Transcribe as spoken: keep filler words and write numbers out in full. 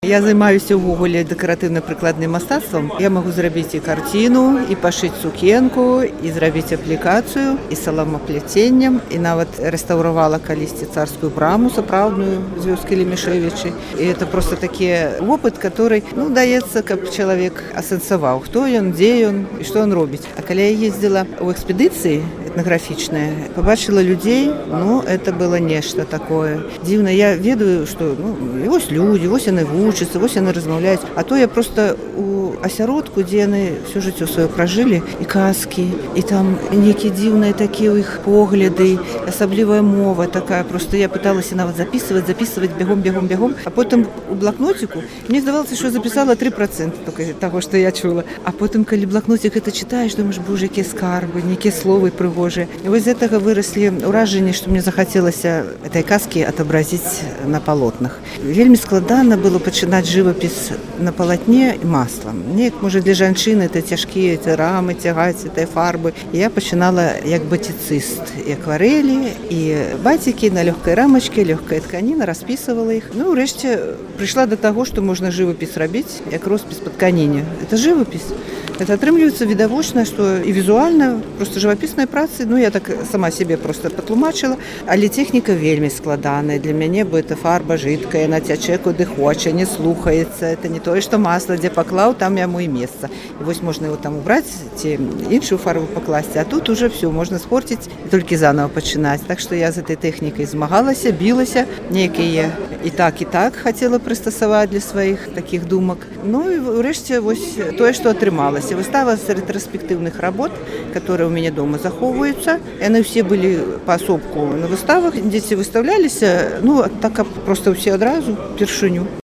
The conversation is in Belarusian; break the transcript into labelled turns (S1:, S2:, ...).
S1: Я займаюся ўвогуле дэкаратыўна-прыкладным мастацтвам. Я магу зрабіць і карціну, і пашыць сукенку, і зрабіць аплікацыю, і саламапляценнем, і нават рэстаўравала калісьці царскую браму сапраўдную з вёскі Лемішэвічы. І это просто такі опыт, который, ну, даецца, каб чалавек асэнсаваў, хто ён, дзе ён і што ён робіць. А калі я ездзіла ў экспедыцыі этнаграфічныя, побачила людзей, ну, это было нешта такое дзіўнае. Я ведаю, што, ну, вось людзі, вось яны вучацца, вось яны размаўляюць. А то я просто у асяродку, дзе яны всё жыццё сваё пражылі, і казкі, і там нейкія дзіўныя такія ў іх погляды, асаблівая мова такая. Просто я пыталася нават записывать, записывать бегом, бегом, бегом. А потым у блакнотику мне здавалася, што записала три процента только таго, што я чула. А потым, калі блакнотик это читаешь, думаешь, боже, якія скарбы, нейкія словы прыгожыя. І вось з гэтага выраслі ўражанні, што мне захацелася этой казкі атобразіць на палотнах. Вельмі складана было пачынаць жывапіс на палатне маслам. Неяк, можа, для жанчыны это цяжкія эти рамы цягаць, этой фарбы. І я пачынала як батицыст, і акварэлі, і батікі на лёгкай рамачке, лёгкая тканіна, распісывала іх. Ну, урэшце, прыйшла да таго, што можна жывапіс рабіць, як роспіс па тканіне. Это жывапіс. Это атрымліваецца відавочна, што і візуальна, просто жывапіснай працы, ну, я так сама себе просто патлумачыла, але тэхніка вельмі складаная для мяне, бо это фарба жидкая, яна цячэ куды хоча, не слухаецца, это не тое, што масла, дзе паклаў, там яму і месца. І вось можна его там убраць, ці іншую фарбу пакласці, а тут уже все, можна спорціць і толькі заново пачынаць. Так што я з этой тэхнікай змагалася, білася, нейкія і так, і так хацела прыстасаваць для сваіх такіх думак. Ну і ўрэшце вось тое, што атрымалася. Выстава з рэтраспектыўных работ, которые у меня дома захоўваюцца. Яны все былі паасобку на выставах, дзеці выставляліся, ну, так, каб проста ўсе адразу, першыню.